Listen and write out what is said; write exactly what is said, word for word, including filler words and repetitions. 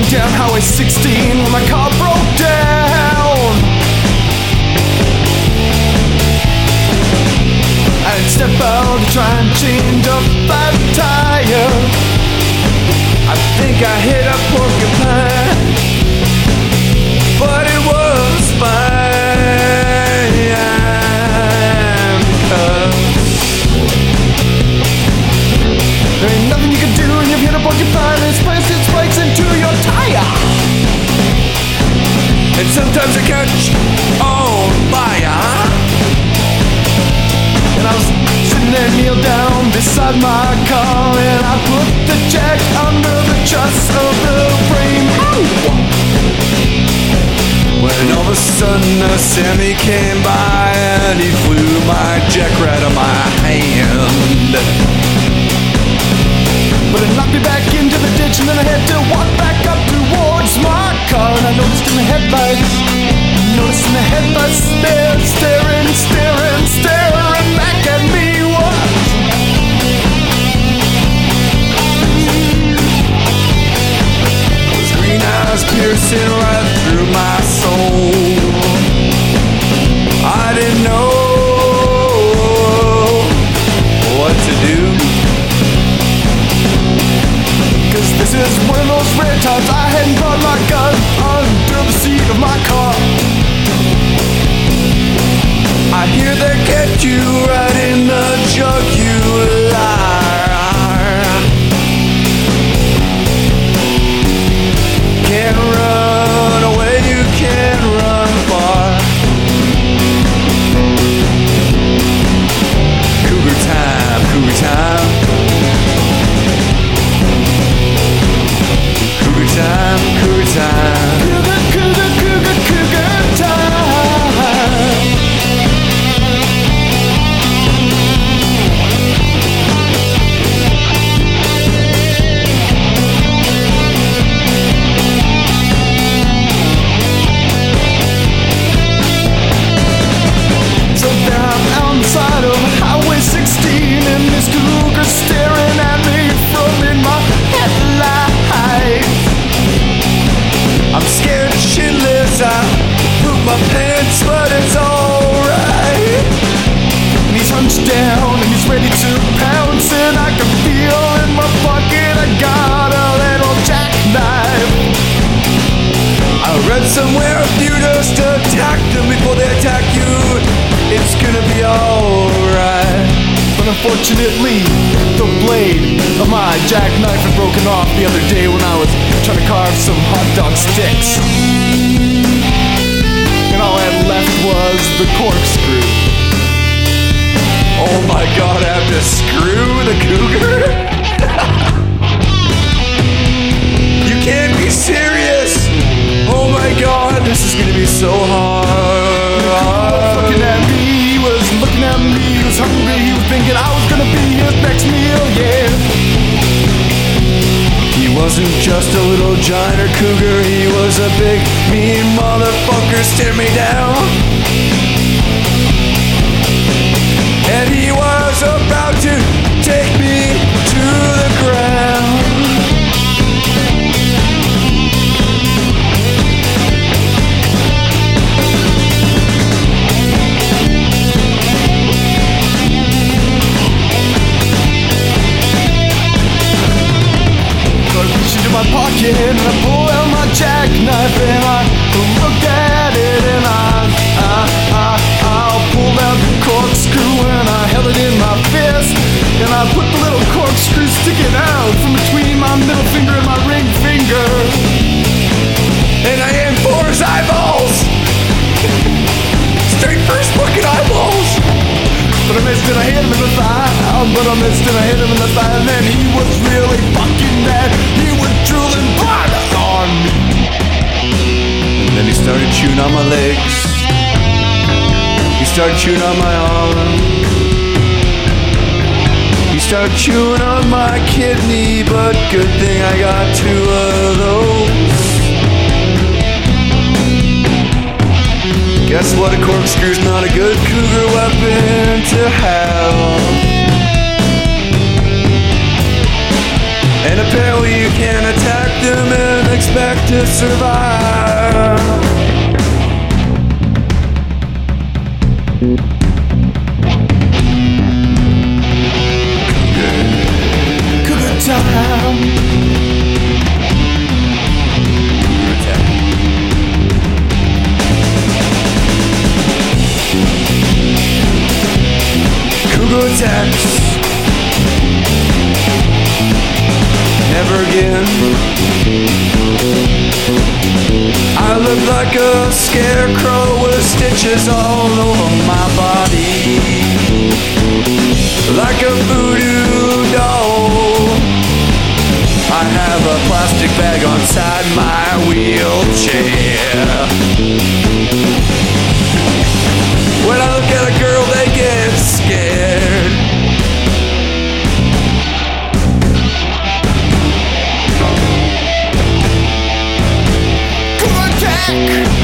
down Highway sixteen when my car broke down. I'd step out to try and change a flat tire. I think I hit a porcupine, but it was fine, 'cause there ain't nothing you can do when you've hit a porcupine. It's placed its spikes into your tire, and sometimes I catch on fire. And I was sitting there, kneel down beside my car, and I put the jack under the truss of the frame. Ow! When all of a sudden a semi came by and he flew my jack right out of my hand. But it knocked me back into the ditch, and then I had to walk back up towards my car. And I noticed in the headlights, noticed in the headlights, staring, staring, staring, staring back at me was those green eyes piercing right through my soul. I didn't know what to do, 'cause this is one of those rare times I hadn't brought my gun under the seat of my car. I hear they get you right in the jugular. Can't run away, you can't run far. Cougar time, cougar time. Cougar time, cougar time. Cougar, cougar, cougar, cougar time. So there I'm out on the side of Highway sixteen, and this cougar staring at me from in my headlights. I'm scared shitless, I poop my pants, but it's alright. And he's hunched down and he's ready to pounce, and I can feel in my pocket I got a little jackknife. I read somewhere if you just attack them before they attack you, it's gonna be alright. But unfortunately, the blade of my jackknife had broken off the other day when I was trying to carve some hot dog sticks. And all I had left was the corkscrew. Oh my god, I have to screw the cougar? You can't be serious! Oh my god, this is gonna be so hard. The cougar was looking at me, he was looking at me, he was hungry, he was thinking I was gonna be his next meal, yeah. He wasn't just a little giant or cougar, he was a big, mean motherfucker, stare me down. And he was about to take me to the ground. So I reach into my pocket and I pull out my jackknife, and I look at it, and I, I, I, I pulled out the corkscrew and I held it in my fist, and I put the little corkscrew sticking out from between my middle finger and my ring finger, and I aimed for his eyeballs, straight for his fucking eyeballs. But I missed and I hit him in the thigh, but I missed and I hit him in the thigh, and then he was really fucking mad. He was drooling blood on me. And then he started chewing on my legs. He started chewing on my arm. He started chewing on my kidney, but good thing I got two of those. Guess what, a corkscrew's not a good cougar weapon to have. And apparently you can't attack them and expect expect to survive. Cougar time. Cougar text. Never again. I look like a scarecrow with stitches all over my body, like a voodoo doll. I have a plastic bag inside my wheelchair. When I look at a girl, they get scared. Cougar attack!